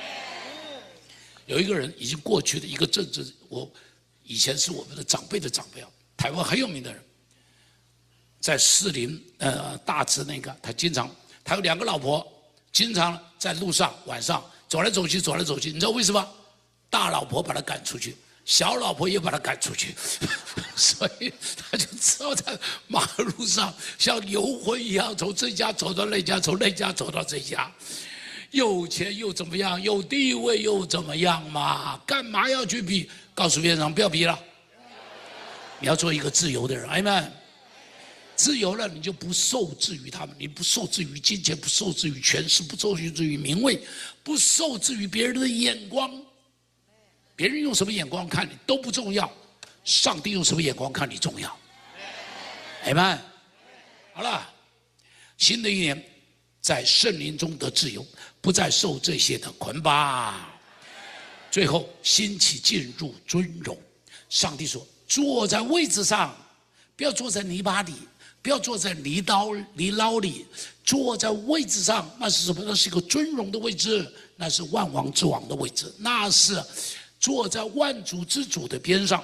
有一个人已经过去的一个政治，我以前是我们的长辈的长辈啊，台湾很有名的人，在士林呃大直那个，他经常他有两个老婆，经常在路上晚上走来走去走来走去，你知道为什么？大老婆把他赶出去，小老婆也把他赶出去，所以他就知道在马路上像游魂一样，从这家走到那家，从那家走到这家。有钱又怎么样？有地位又怎么样嘛？干嘛要去比？告诉别人不要比了，你要做一个自由的人，阿们。自由了，你就不受制于他们，你不受制于金钱，不受制于权势，不受制于名位，不受制于别人的眼光。别人用什么眼光看你都不重要，上帝用什么眼光看你重要。阿们。好了，新的一年。在圣灵中得自由，不再受这些的捆绑。最后，兴起进入尊荣。上帝说：“坐在位置上，不要坐在泥巴里，不要坐在泥刀泥捞里，坐在位置上。那是什么？那是一个尊荣的位置，那是万王之王的位置，那是坐在万主之主的边上。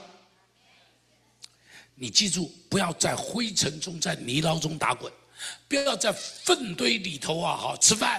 你记住，不要在灰尘中，在泥淖中打滚。”不要在粪堆里头啊！好吃饭，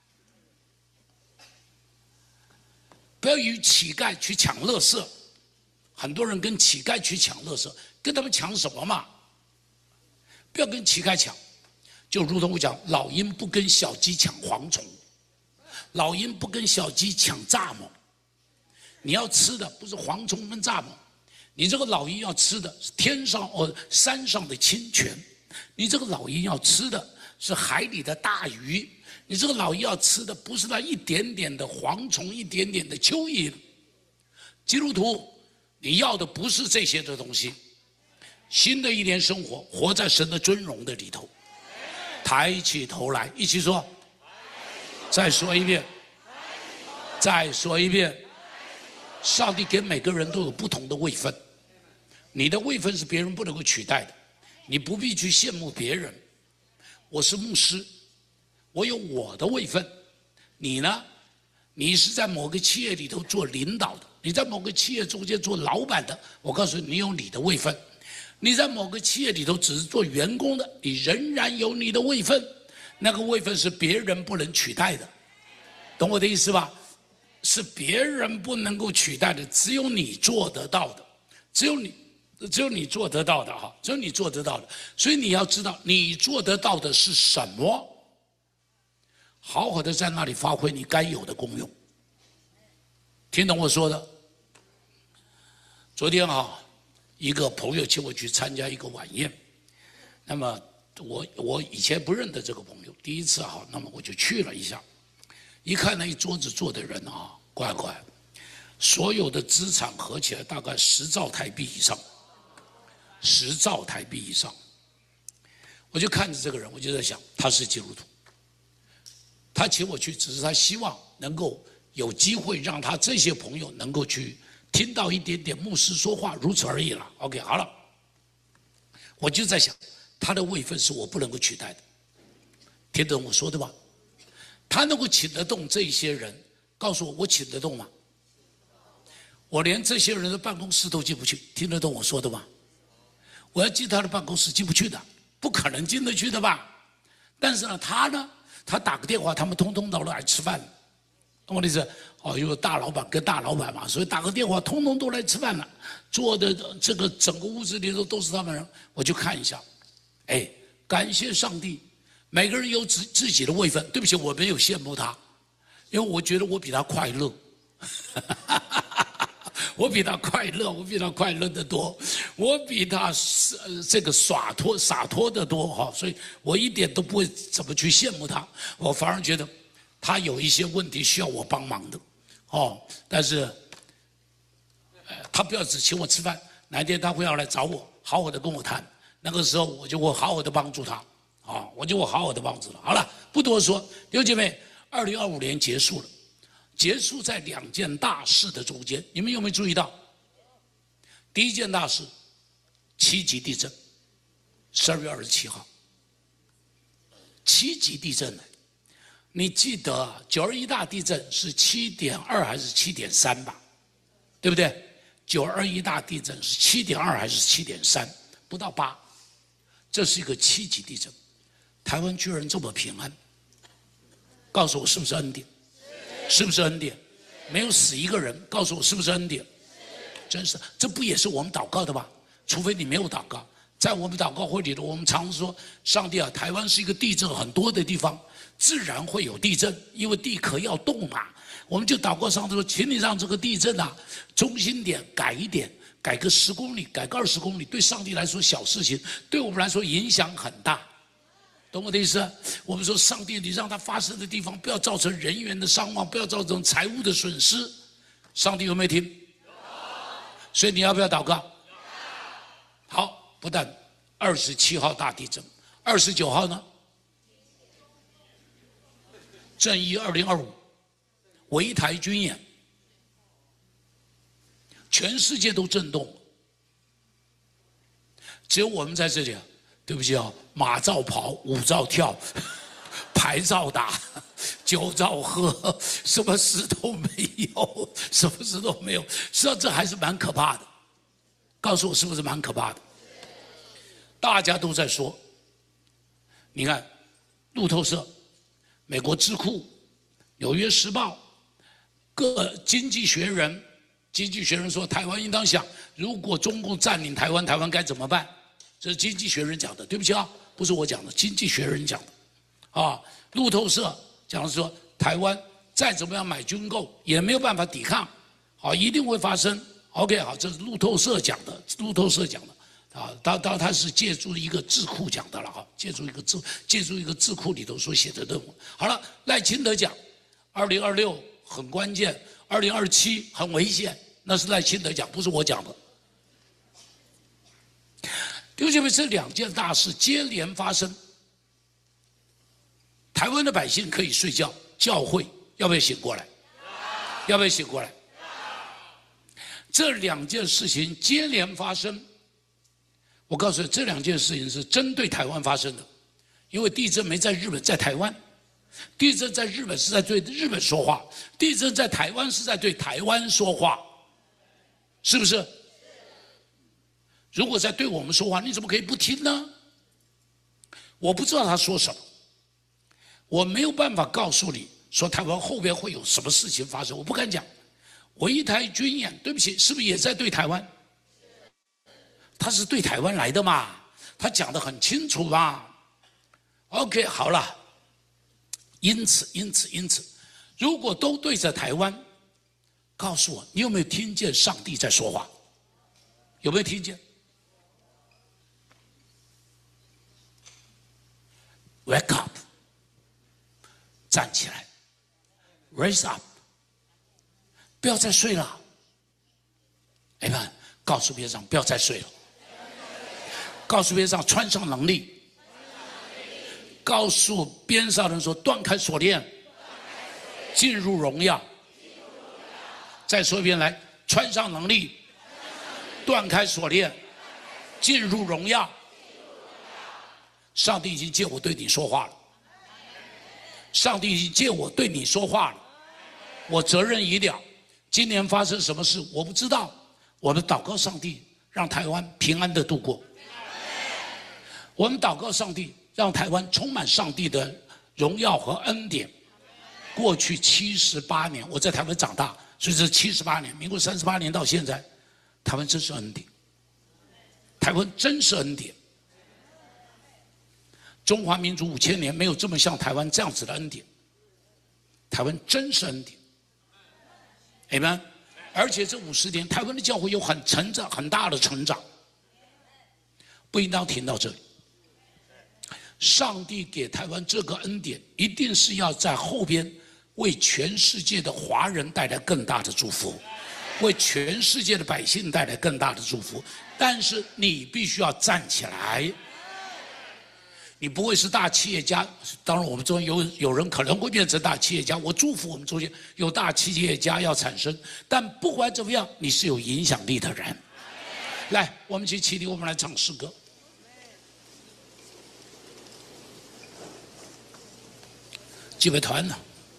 不要与乞丐去抢垃圾。很多人跟乞丐去抢垃圾，跟他们抢什么嘛？不要跟乞丐抢，就如同我讲，老鹰不跟小鸡抢蝗虫，老鹰不跟小鸡抢蚱蜢。你要吃的不是蝗虫跟蚱蜢，你这个老鹰要吃的是天上哦山上的清泉。你这个老鹰要吃的是海里的大鱼，你这个老鹰要吃的不是那一点点的蝗虫，一点点的蚯蚓。基督徒，你要的不是这些的东西。新的一年生活，活在神的尊荣的里头，抬起头来，一起说，再说一遍，再说一遍。上帝给每个人都有不同的位分，你的位分是别人不能够取代的。你不必去羡慕别人。我是牧师，我有我的位分。你呢？你是在某个企业里头做领导的，你在某个企业中间做老板的，我告诉你，你有你的位分。你在某个企业里头只是做员工的，你仍然有你的位分。那个位分是别人不能取代的，懂我的意思吧？是别人不能够取代的，只有你做得到的，只有你。只有你做得到的哈，只有你做得到的，所以你要知道你做得到的是什么，好好的在那里发挥你该有的功用。听懂我说的？昨天啊， 一个朋友请我去参加一个晚宴，那么我我以前不认得这个朋友，第一次哈，那么我就去了一下，一看那一桌子坐的人啊，乖乖，所有的资产合起来大概十兆台币以上，十兆台币以上，我就看着这个人，我就在想，他是基督徒，他请我去，只是他希望能够有机会让他这些朋友能够去听到一点点牧师说话，如此而已了。OK， 好了，我就在想，他的位分是我不能够取代的，听得懂我说的吧？他能够请得动这些人，告诉我，我请得动吗？我连这些人的办公室都进不去，听得懂我说的吗？我要进他的办公室进不去的，不可能进得去的吧？但是呢，他呢，他打个电话，他们通通都来吃饭了。懂我的意思？哦，因为大老板跟大老板嘛，所以打个电话，通通都来吃饭了。坐的这个整个屋子里头都是他们人，我就看一下。哎，感谢上帝，每个人有自自己的位分。对不起，我没有羡慕他，因为我觉得我比他快乐。我比他快乐，我比他快乐得多，我比他呃这个洒脱洒脱得多哈，所以我一点都不会怎么去羡慕他，我反而觉得他有一些问题需要我帮忙的，哦，但是，呃，他不要只请我吃饭，哪一天他会要来找我，好好的跟我谈，那个时候我就会好好的帮助他，啊，我就会好好的帮助他。好了，不多说，弟兄姐妹，二零二五年结束了。结束在两件大事的中间，你们有没有注意到？第一件大事，七级地震，十二月二十七号，七级地震呢？你记得九二一大地震是七点二还是七点三吧？对不对？九二一大地震是七点二还是七点三？不到八，这是一个七级地震，台湾居然这么平安，告诉我是不是恩典？是不是恩典？没有死一个人，告诉我是不是恩典？真是，这不也是我们祷告的吗？除非你没有祷告，在我们祷告会里头，我们常说，上帝啊，台湾是一个地震很多的地方，自然会有地震，因为地壳要动嘛。我们就祷告上帝说，请你让这个地震啊，中心点改一点，改个十公里，改个二十公里，对上帝来说小事情，对我们来说影响很大。懂我的意思？我们说，上帝，你让它发生的地方不要造成人员的伤亡，不要造成财物的损失。上帝有没有听？有。所以你要不要祷告？好，不但二十七号大地震，二十九号呢？正义二零二五，围台军演，全世界都震动，只有我们在这里啊。对不起啊，马照跑，舞照跳，牌照打，酒照喝，什么事都没有，什么事都没有。实际上这还是蛮可怕的，告诉我是不是蛮可怕的？大家都在说，你看，路透社、美国智库、纽约时报、各经济学人，经济学人说台湾应当想，如果中共占领台湾，台湾该怎么办？这是经济学人讲的，对不起啊，不是我讲的，经济学人讲的，啊，路透社讲的说，台湾再怎么样买军购也没有办法抵抗，好，一定会发生。OK， 好，这是路透社讲的，路透社讲的，啊，当当他是借助一个智库讲的了，哈，借助一个智借助一个智库里头所写的论文。好了，赖清德讲，二零二六很关键，二零二七很危险，那是赖清德讲，不是我讲的。弟兄姐妹，这两件大事接连发生，台湾的百姓可以睡觉，教会要不要醒过来？要不要醒过来？这两件事情接连发生，我告诉你，这两件事情是针对台湾发生的，因为地震没在日本，在台湾；地震在日本是在对日本说话，地震在台湾是在对台湾说话，是不是？如果在对我们说话，你怎么可以不听呢？我不知道他说什么，我没有办法告诉你说台湾后边会有什么事情发生，我不敢讲。围台军演，对不起，是不是也在对台湾？他是对台湾来的嘛，他讲得很清楚嘛。OK， 好了。因此，因此，因此，如果都对着台湾，告诉我，你有没有听见上帝在说话？有没有听见？ ，wake up， 站起来 ，raise up， 不要再睡了。哎们，告诉别人不要再睡了，告诉别人穿上能力。 告诉边上人说：“断开锁链，进入荣耀。”再说一遍，来，穿上能力，断开锁链，进入荣耀。上帝已经借我对你说话了，上帝已经借我对你说话了，我责任已了。今年发生什么事我不知道，我们祷告上帝，让台湾平安的度过。我们祷告上帝。 让台湾充满上帝的荣耀和恩典。过去七十八年，我在台湾长大，所以这七十八年，民国三十八年到现在，台湾真是恩典。台湾真是恩典。中华民族五千年没有这么像台湾这样子的恩典。台湾真是恩典。Amen。而且这五十年，台湾的教会有很成长、很大的成长。不应当停到这里。 上帝给台湾这个恩典，一定是要在后边为全世界的华人带来更大的祝福，为全世界的百姓带来更大的祝福。但是你必须要站起来，你不会是大企业家。当然，我们中间有有人可能会变成大企业家，我祝福我们中间有大企业家要产生。但不管怎么样，你是有影响力的人。来，我们去起立，我们来唱诗歌。 几位团呢？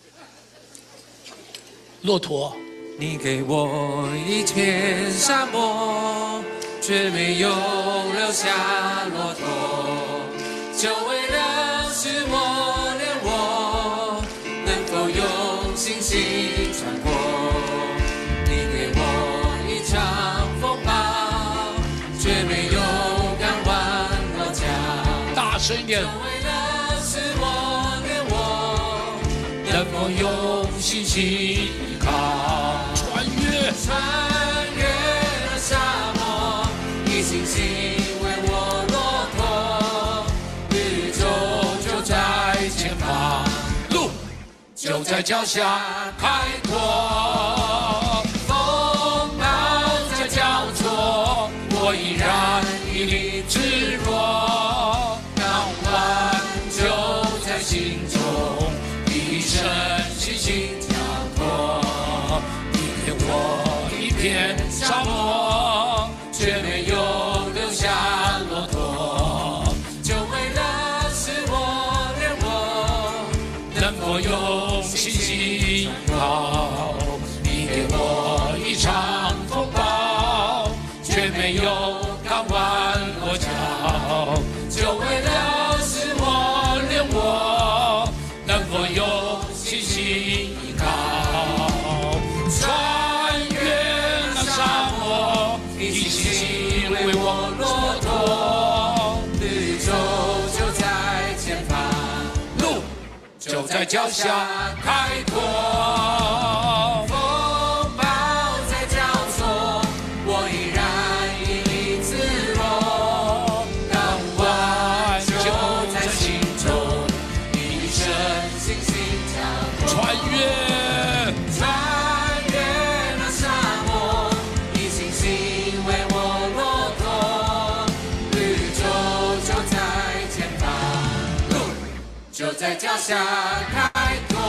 骆驼， 你给我一片沙漠，却没有留下骆驼，就为了使我连我能否用信心穿过。你给我一场风暴，却没有赶完我家。 大声一点。 能否用信心依靠？ 穿越， 穿越了沙漠，以信心为我骆驼，宇宙就在前方， 路就在脚下开拓。风暴在交错，我依然屹立自若，港湾就在心中。 神信心交托，你给我一片沙漠，却没有留下骆驼，就为了使我连我能否用信心跑。你给我一场风暴，却没有赶完我脚，就为了使我连我能否用。 信心依靠，穿越那沙漠，以信心为我骆驼，宇宙就在前方，路就在脚下开拓。风暴在交错，我依然屹立自若，港湾就在心中，一生信心。 穿越， 穿越那沙漠，以信心为我骆驼，宇宙就在前方，路就在脚下开拓。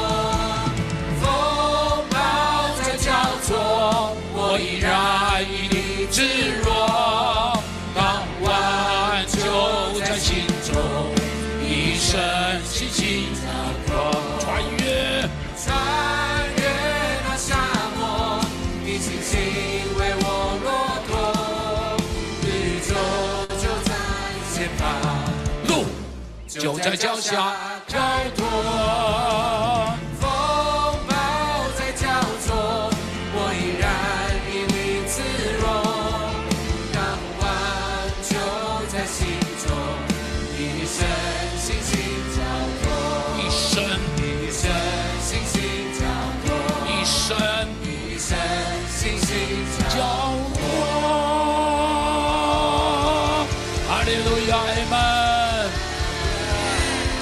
风暴在交错，我依然屹立自若，港湾就在心中，一生信心交托。 穿越那沙漠，以信心为我骆驼，宇宙就在前方， 路就在脚下开拓。 风暴在交错，我依然屹立自若，港湾就在心中，一生信心交托， 一生。 一生信心交托， 哈利路亚，阿门。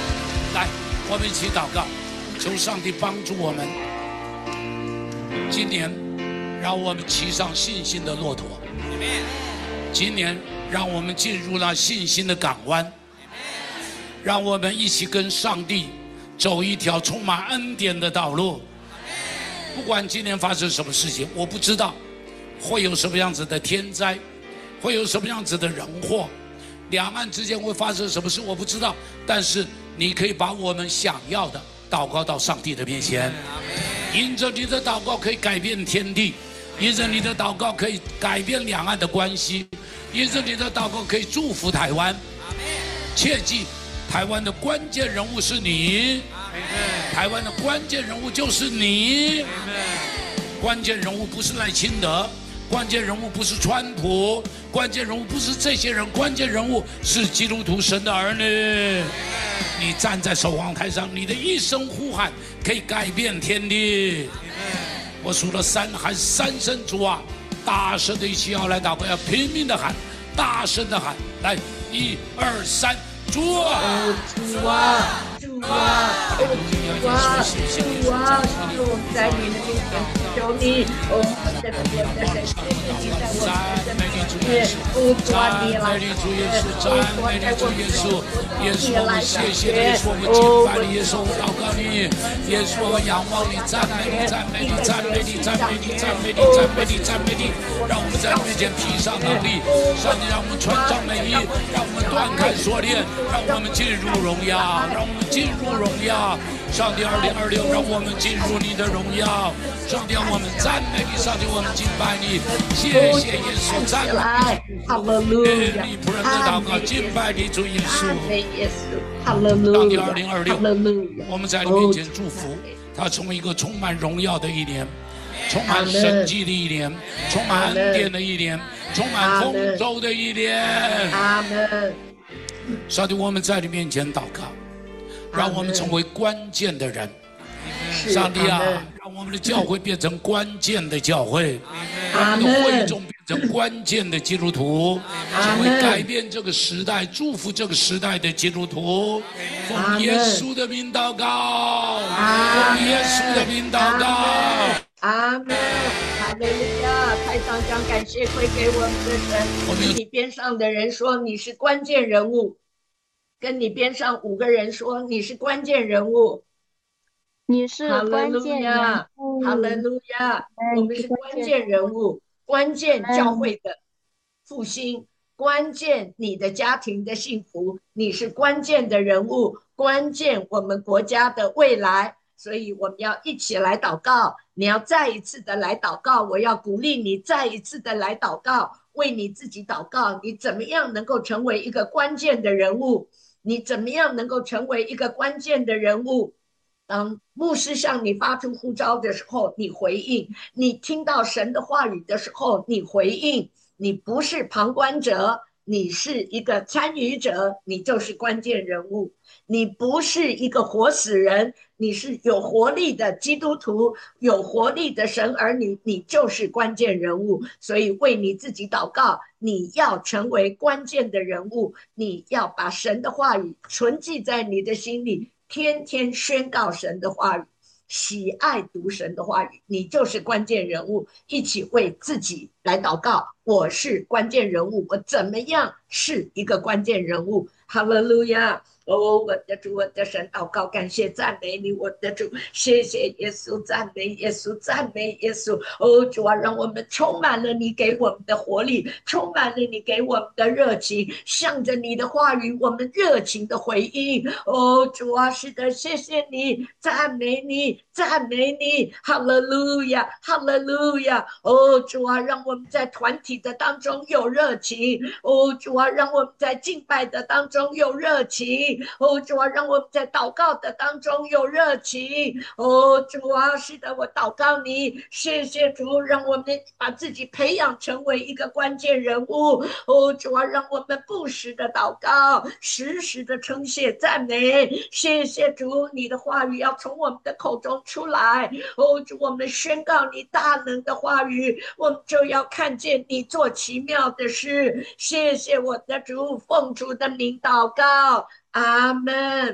我们一起祷告，求上帝帮助我们。今年，让我们骑上信心的骆驼。今年，让我们进入了信心的港湾。让我们一起跟上帝走一条充满恩典的道路。不管今年发生什么事情，我不知道会有什么样子的天灾，会有什么样子的人祸，两岸之间会发生什么事，我不知道。但是你可以把我们想要的祷告到上帝的面前，因着你的祷告可以改变天地，因着你的祷告可以改变两岸的关系，因着你的祷告可以祝福台湾。切记，台湾的关键人物是你，台湾的关键人物就是你，关键人物不是赖清德，关键人物不是川普，关键人物不是这些人，关键人物是基督徒神的儿女。你站在守望台上，你的一声呼喊可以改变天地。我数了三，喊三声主啊，大声的一起要来祷告，要拼命的喊，大声的喊，来，一二三，主啊， 主啊，主啊，主啊，主啊，主，我们在你的面前求你，我们在我们的神，谢谢你在我们的面前，哦，主啊，你来， 主耶稣，赞美你，主耶稣，耶稣，我们谢谢你，耶稣，我们敬拜你，耶稣，我们祷告你，耶稣，我们仰望你，赞美你，赞美你，赞美你，赞美你，赞美你，赞美你，赞美你，让我们在你面前披上能力，上帝让我们穿上美衣，让我们断开锁链，让我们进入荣耀，让我们进入荣耀。上帝，二零二六，让我们进入你的荣耀。上帝，我们赞美你，上帝，我们敬拜你，谢谢耶稣，赞美你， 哈利路亚， 你仆人的祷告，敬拜你，主耶稣， 耶稣，哈利路亚， 上帝，二零二六，我们在你面前祝福，它成为一个充满荣耀的一年，充满神迹的一年，充满恩典的一年，充满丰收的一年。 阿门。 上帝，我们在你面前祷告，让我们成为关键的人。上帝啊，让我们的教会变成关键的教会，让我们的会众变成关键的基督徒，成为改变这个时代、祝福这个时代的基督徒。奉耶稣的名祷告，奉耶稣的名祷告。 阿门，哈利路亚！台上将感谢归给我们的神。跟你边上的人说你是关键人物，跟你边上五个人说你是关键人物。 你是关键人物， 哈利路亚！我们是关键人物，关键教会的复兴，关键你的家庭的幸福，你是关键的人物，关键我们国家的未来。所以我们要一起来祷告，你要再一次的来祷告，我要鼓励你再一次的来祷告，为你自己祷告，你怎么样能够成为一个关键的人物？你怎么样能够成为一个关键的人物？当牧师向你发出呼召的时候，你回应；你听到神的话语的时候，你回应。你不是旁观者，你是一个参与者，你就是关键人物。你不是一个活死人，你是有活力的基督徒，有活力的神儿女，你就是关键人物。所以为你自己祷告，你要成为关键的人物，你要把神的话语存记在你的心里，天天宣告神的话语，喜爱读神的话语，你就是关键人物。一起为自己来祷告，我是关键人物，我怎么样是一个关键人物？哈利路亚！哦，我的主，我的神，祷告，感谢赞美你，我的主，谢谢耶稣，赞美耶稣，赞美耶稣。哦，主啊，让我们充满了你给我们的活力，充满了你给我们的热情，向着你的话语，我们热情的回应。哦，主啊，是的，谢谢你，赞美你，赞美你，哈利路亚，哈利路亚。哦，主啊，让我们在团体的当中有热情。哦，主啊，让我们在敬拜的当中有热情。哦，主啊，让我们在祷告的当中有热情。哦，主啊，是的，我祷告你，谢谢主，让我们把自己培养成为一个关键人物。哦，主啊，让我们不时的祷告，时时的称谢赞美。谢谢主，你的话语要从我们的口中出来。哦，主，我们宣告你大能的话语，我们就要看见你做奇妙的事。谢谢我的主，奉主的名祷告。阿门，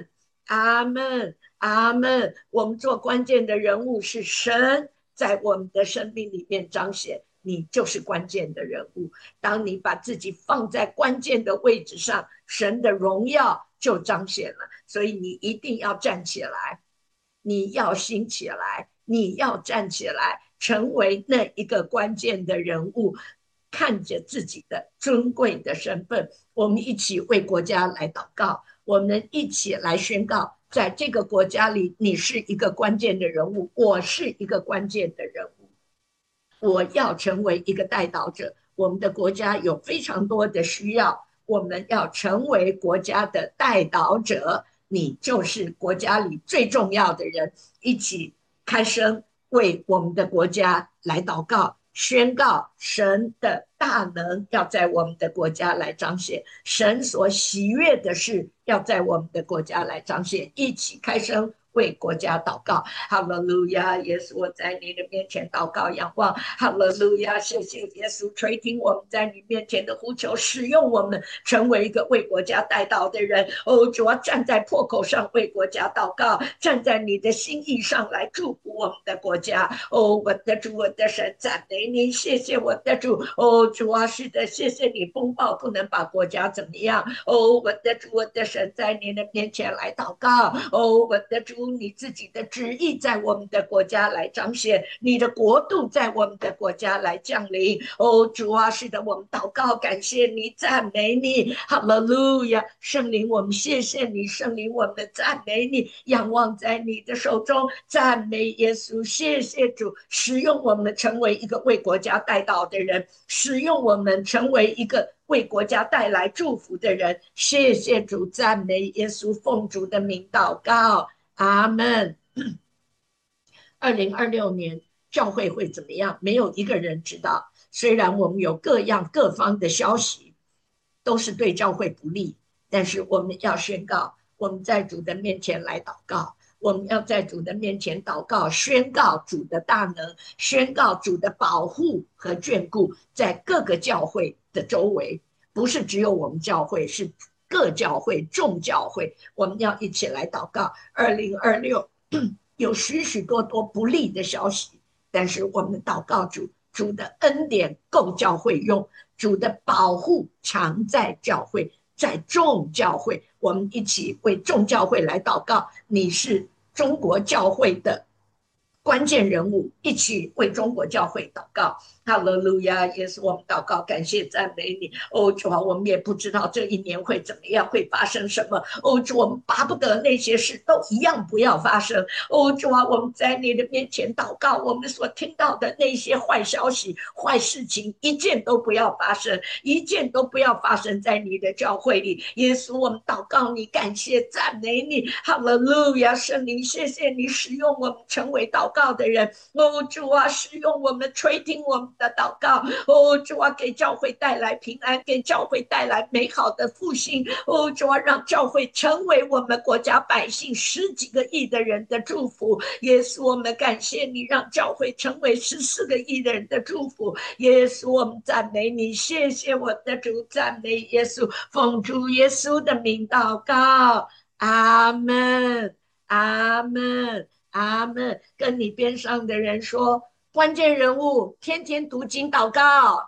阿门，阿门。我们做关键的人物是神在我们的生命里面彰显，你就是关键的人物。当你把自己放在关键的位置上，神的荣耀就彰显了。所以你一定要站起来，你要兴起来，你要站起来，成为那一个关键的人物。看着自己的尊贵的身份，我们一起为国家来祷告，我们一起来宣告，在这个国家里，你是一个关键的人物，我是一个关键的人物，我要成为一个代祷者。我们的国家有非常多的需要，我们要成为国家的代祷者，你就是国家里最重要的人，一起开声为我们的国家来祷告，宣告神的大能要在我们的国家来彰显，神所喜悦的事要在我们的国家来彰显，一起开声为国家祷告。哈利路亚，耶稣，我在你的面前祷告仰望。哈利路亚，谢谢耶稣垂听我们在你面前的呼求，使用我们成为一个为国家代祷的人。哦，主要站在破口上为国家祷告，站在你的心意上来祝福我们的国家。哦，我的主，我的神，赞美你，谢谢我的主。哦，主啊，是的，谢谢你，风暴不能把国家怎么样。哦，我的主，我的神，在你的面前来祷告。哦，我的主，你自己的旨意在我们的国家来彰显，你的国度在我们的国家来降临。哦，主啊，是的，我们祷告，感谢你，赞美你，哈利路亚，圣灵，我们谢谢你，圣灵，我们赞美你，仰望在你的手中，赞美耶稣，谢谢主，使用我们成为一个为国家代祷的人，使用我们成为一个为国家带来祝福的人，谢谢主，赞美耶稣，奉主的名祷告，阿们。二零二六年教会会怎么样？没有一个人知道。虽然我们有各样各方的消息，都是对教会不利，但是我们要宣告，我们在主的面前来祷告，我们要在主的面前祷告，宣告主的大能，宣告主的保护和眷顾在各个教会的周围，不是只有我们教会，是各教会、众教会，我们要一起来祷告。二零二六有许许多多不利的消息，但是我们祷告主，主的恩典够教会用，主的保护常在教会，在众教会，我们一起为众教会来祷告。你是中国教会的关键人物，一起为中国教会祷告。哈利路亚，也是我们祷告，感谢赞美你。哦，主啊，我们也不知道这一年会怎么样，会发生什么。哦，主，我们巴不得那些事都一样不要发生。哦，主啊，我们在你的面前祷告，我们所听到的那些坏消息、坏事情，一件都不要发生，一件都不要发生在你的教会里。耶稣，我们祷告你，感谢赞美你。哈利路亚，圣灵，谢谢你使用我们成为祷告的人。哦，主啊，使用我们垂听我们的祷告。哦，主啊，给教会带来平安，给教会带来美好的复兴。哦，主啊，让教会成为我们国家百姓十几个亿的人的祝福。耶稣，我们感谢你，让教会成为十四个亿的人的祝福。耶稣，我们赞美你，谢谢我的主，赞美耶稣，奉主耶稣的名祷告，阿们，阿们，阿们。跟你边上的人说，关键人物天天读经祷告，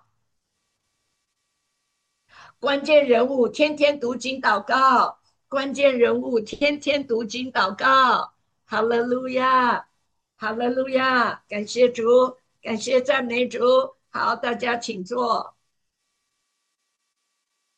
关键人物天天读经祷告，关键人物天天读经祷告。哈利路亚，哈利路亚，感谢主，感谢赞美主。好，大家请坐。